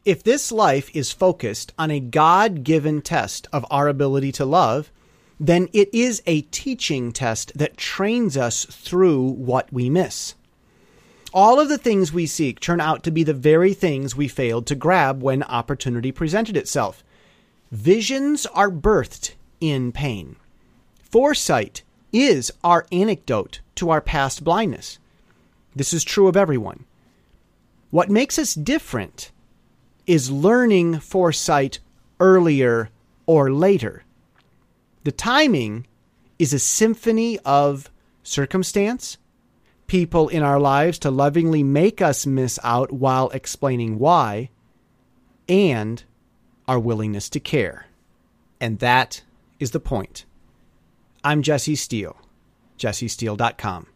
If this life is focused on a God-given test of our ability to love, then it is a teaching test that trains us through what we miss. All of the things we seek turn out to be the very things we failed to grab when opportunity presented itself. Visions are birthed in pain. Foresight is our antidote to our past blindness. This is true of everyone. What makes us different is learning foresight earlier or later. The timing is a symphony of circumstance, people in our lives to lovingly make us miss out while explaining why, and our willingness to care. And that is the point. I'm Jesse Steele, jessesteele.com.